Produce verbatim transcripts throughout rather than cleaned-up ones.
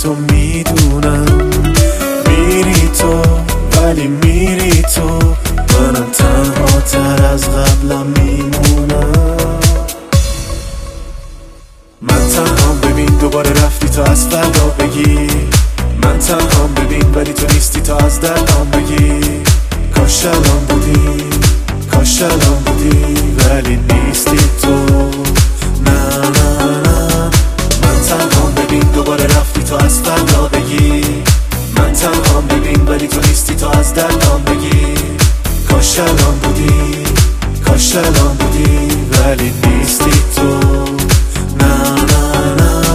تو میدونم میری تو، ولی میری تو، منم تنها تر از قبلم میمونم. من تنهام ببین دوباره رفتی تا از فردا بگی، من تنهام ببین ولی تو نیستی تا از دلم بگی. کاش الان بودی، کاش الان بودی ولی نیستی تو. نه نه نه من تنهام ببین دوباره رفتی تا از فردا بگی، من تنهام ببین ولی تو نیستی تا از دلم بگی. کاش الان بودی، کاش الان بودی ولی نیستی تو. نه نه نه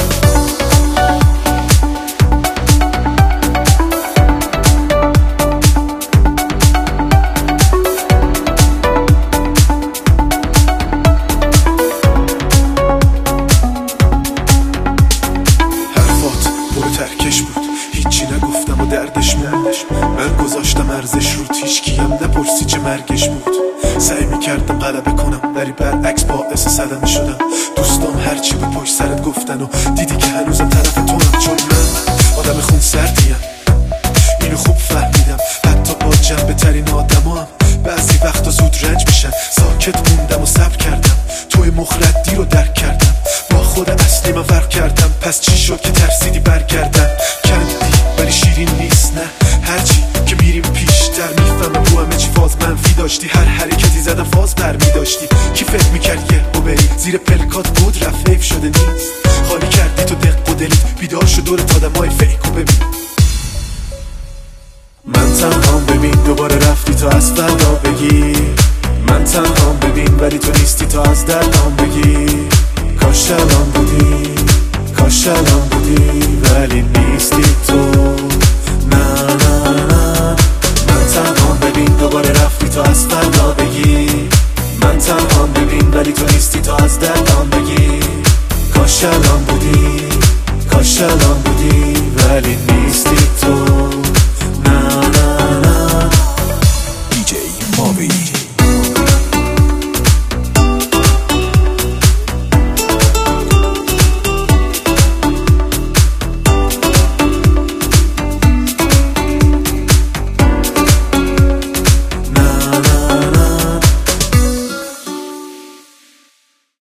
ترکش بود، هیچی نگفتم و دردش مردش من گذاشتم ارزش رو هیچکیم نپرسی چه مرگش بود. سعی میکردم غلبه کنم ولی برعکس باعث صدمه شدم. دوستام هرچی بود پشت سرت گفتن و دیدی که هنوزم طرف تونم، چون من آدم خون سردیم اینو خوب فهمیدم. حتی با جنبه ترین آدم هم بعضی وقتا زود رنج میشن. ساکت موندم و صبر کردم، توی مخردی رو درک کردم. با خود اصلی من فرق کردم، پس چی شد که ترسیدی برگردن؟ کندی ولی شیرین نیست نه، هرچی که میریم پیشتر میفهمم تو همه چی فاز منفی داشتی. هر حرکتی زدم فاز برمی داشتی. کی فکر میکرد یه رو بری زیر پلکات بود رفت حیف شده نیست. خالی کردی تو دق و دلیت، بیدار شد دورت آدمای فیک و ببین. من تنهام ببین دوباره رفتی تا از فردا بگی، من تنهام ببین ولی تو نیستی تا از دلم بگی. کاش الان بودی، کاش الان بودی ولی نیستی تو. نه نه نه من تنهام ببین دوباره رفتی تا از فردا بگی، من تنهام ببین ولی تو نیستی تا از دلم بگی. کاش الان بودی، کاش الان بودی ولی نیستی تو.